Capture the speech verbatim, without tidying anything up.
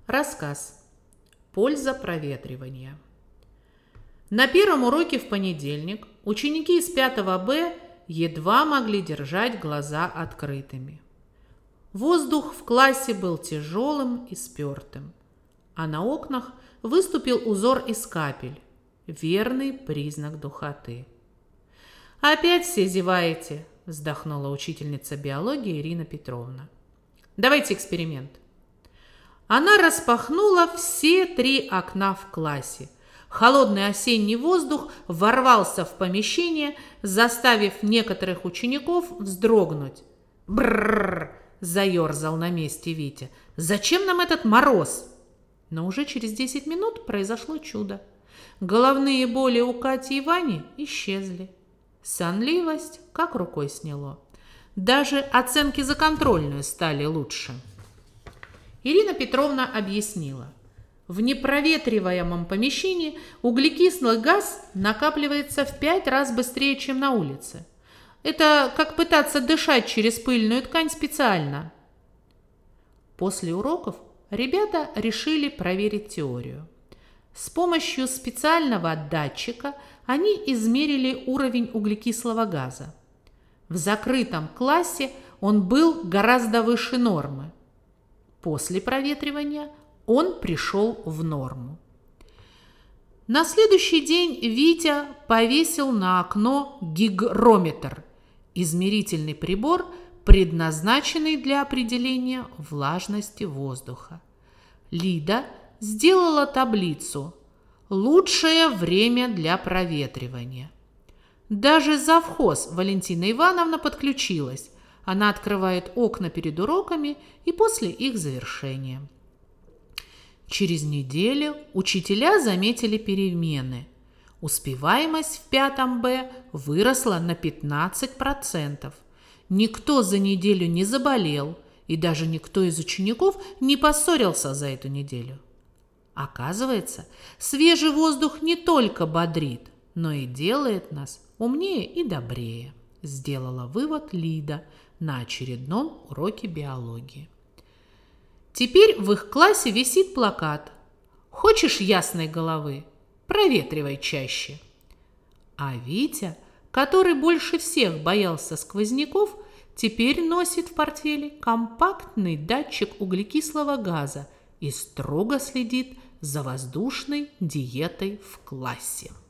Рассказ. Польза проветривания. На первом уроке в понедельник ученики из пятого Б едва могли держать глаза открытыми. Воздух в классе был тяжелым и спертым, а на окнах выступил узор из капель, верный признак духоты. «Опять все зеваете», – вздохнула учительница биологии Ирина Петровна. «Давайте эксперимент». Она распахнула все три окна в классе. Холодный осенний воздух ворвался в помещение, заставив некоторых учеников вздрогнуть. «Брррр!» – заерзал на месте Витя. «Зачем нам этот мороз?» Но уже через десять минут произошло чудо. Головные боли у Кати и Вани исчезли. Сонливость как рукой сняло. Даже оценки за контрольную стали лучше. Ирина Петровна объяснила. В непроветриваемом помещении углекислый газ накапливается в пять раз быстрее, чем на улице. Это как пытаться дышать через пыльную ткань специально. После уроков ребята решили проверить теорию. С помощью специального датчика они измерили уровень углекислого газа. В закрытом классе он был гораздо выше нормы. После проветривания он пришел в норму. На следующий день Витя повесил на окно гигрометр – измерительный прибор, предназначенный для определения влажности воздуха. Лида сделала таблицу «Лучшее время для проветривания». Даже завхоз Валентина Ивановна подключилась. Она открывает окна перед уроками и после их завершения. Через неделю учителя заметили перемены. Успеваемость в пятом Б выросла на пятнадцать процентов. Никто за неделю не заболел, и даже никто из учеников не поссорился за эту неделю. Оказывается, свежий воздух не только бодрит, но и делает нас умнее и добрее, сделала вывод Лида на очередном уроке биологии. Теперь в их классе висит плакат «Хочешь ясной головы? Проветривай чаще». А Витя, который больше всех боялся сквозняков, теперь носит в портфеле компактный датчик углекислого газа и строго следит за воздушной диетой в классе.